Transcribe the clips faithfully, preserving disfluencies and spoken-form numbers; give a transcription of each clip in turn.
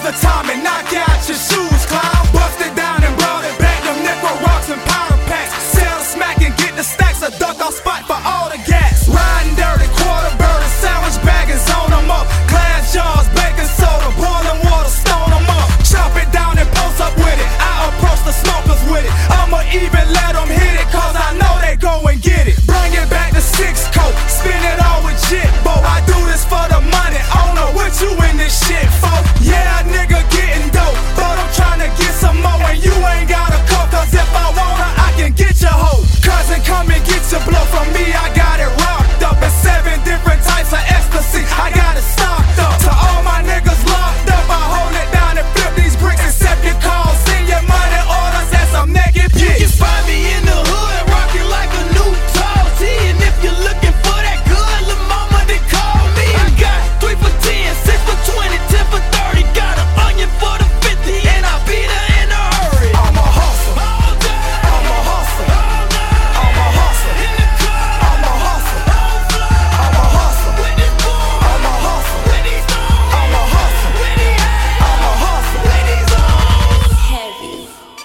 the time and knock out your shoes, clown. Bust it down and brought it back. Them nickel rocks and powder packs. Sell the smack and get the stacks. A duck off spot for all the gas. Riding dirty, quarter burden, sandwich bag and zone them up. Glass jars, baking soda, boiling water, stone them up. Chop it down and post up with it. I approach the smokers with it. I'ma even let them hit it, cause I know they go and get it. Bring it back to six coat, spin it all with jit, bo. I do this for the money, I don't know what you in this shit for. Yeah, a nigga getting dope, but I'm trying to get some more. And you ain't got a call, cause if I wanna, I can get your hoe. Cousin, come and get your blow from me, I got it rocked up. And seven different types of ecstasy, I got it stocked up. To all my niggas locked up, I hold it down and flip these bricks. Accept your calls, send your money orders and some naked pics. You can find me in the hood, rocking like a new tall tee. And if you're looking for that good, lil' mama, then call me. I got three for ten, six for twenty, ten for thirty. Got an onion for the fifty, and I beat her in a hurry. I'm a hustler, All day, I'm a hustler, all night, I'm a hustler, in the car, I'm a hustler, on fly, I'm a hustler, with this boy, I'm a hustler, with these stones, I'm a hustler, with these hands, I'm a hustler. with these arms. Heavy.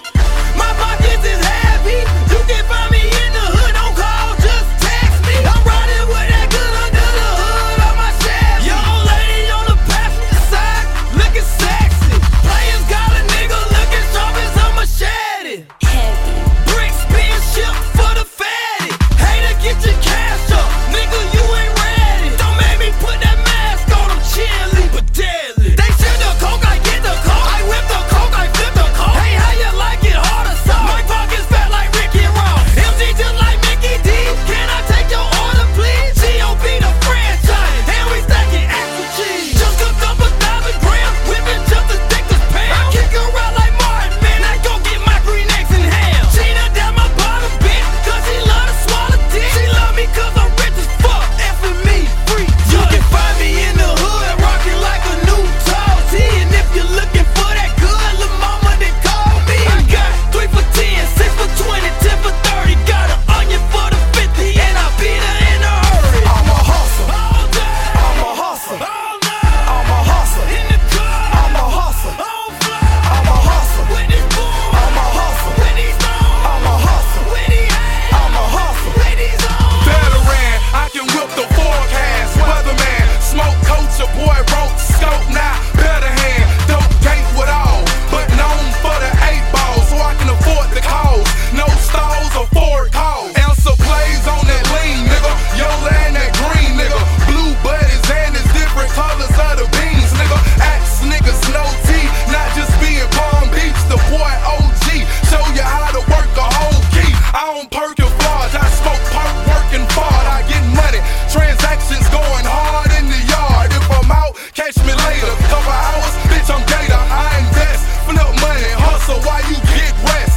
My pockets is heavy. You can find me in the hood. Don't call, just text me. I'm riding with that good under the hood on my Chevy. Young lady on the passenger side, looking sexy. Players got a nigga looking sharp as a machete. Heavy. Bricks being shipped for the fatty. Hater, get your cash up, nigga. You ain't ready. Don't make me put that mask on. I'm chilly but deadly. They ship the coke, I get the coke. I whip the coke, I flip the coke. Hey, how you like it? Hard or soft? My pockets fat like Ricky Ross. M C just like Mickey D. Can I take your order, please? G O B the franchise, and we stacking extra cheese. Just cooked up a thousand grams, whipping just as thick as Pam. I kick her out like Martin, man. I go get my green eggs and ham. Gina down my bottom bitch, cause she love to swallow dick. She love me cause I'm rich as fuck. Effing me free. You can find me in the hood, rocking like a new tall tee. And if you're looking for that good, lil' mama, then call me. I got three for ten, six for twenty, ten for thirty. Got an onion for the fifty, and I beat her in a hurry. I'm a hustler, All day, I'm a hustler, all night, I'm a hustler, in the car, I'm a hustler, on fly, I'm a hustler, with this boy, I'm a hustler, with these stones, I'm a hustler, with these hands, I'm a hustler. with these arms. Veteran, I can whip the forecast. Weatherman, smoke coach, a boy wrote scope now. Better hand, dope gate with all, but known for the eight ball, so I can afford the calls. No stalls or forward calls. Answer plays on that lean, nigga. Yola and that green, nigga. Blue buddies and it's different colors of the beans, nigga. Axe niggas, no T, not just being Palm Beach. The boy O G, show you how to work a whole key. I don't perk and fraud, I smoke perk working hard. I get money, transactions going hard in the yard. If I'm out, catch me later. Couple hours, bitch, I'm gator. I invest, flip money, hustle while you get rest.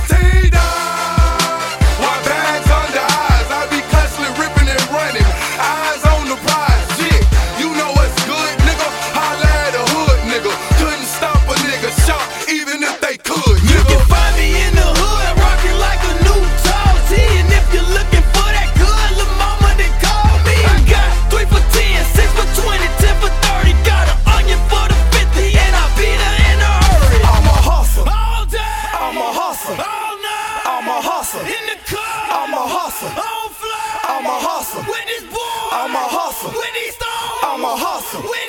T-Dog, why bags under eyes? I be constantly ripping and running. Eyes on the prize, yeah. You know what's good, nigga. Holla at a hood, nigga. Couldn't stop a nigga shot, even if they could, You nigga. can find me in the hood, rocking like a new tall tee. And if you're looking for that good, lil' mama, then call me. I got three for ten, six for twenty, ten for thirty. Got an onion for the fifty, and I beat her in a hurry. I'm a hustler, All day, I'm a hustler, all night, I'm a hustler, in the car, I'm a hustler, on fly, I'm a hustler, with this boy, I'm a hustler, with these stones, I'm a hustler. with